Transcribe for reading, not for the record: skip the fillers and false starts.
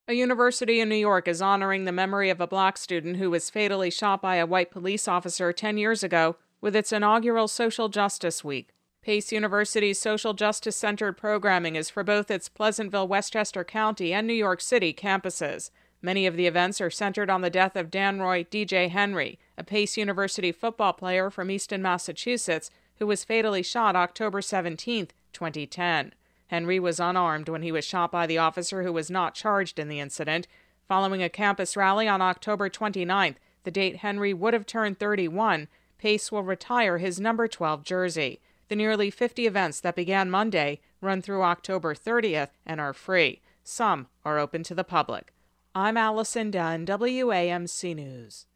A university in New York is honoring the memory of a black student who was fatally shot by a white police officer 10 years ago with its inaugural Social Justice Week. Pace University's social justice-centered programming is for both its Pleasantville, Westchester County, and New York City campuses. Many of the events are centered on the death of Danroy DJ Henry, a Pace University football player from Easton, Massachusetts, who was fatally shot October 17, 2010. Henry was unarmed when he was shot by the officer who was not charged in the incident. Following a campus rally on October 29th, the date Henry would have turned 31, Pace will retire his number 12 jersey. The nearly 50 events that began Monday run through October 30th and are free. Some are open to the public. I'm Allison Dunn, WAMC News.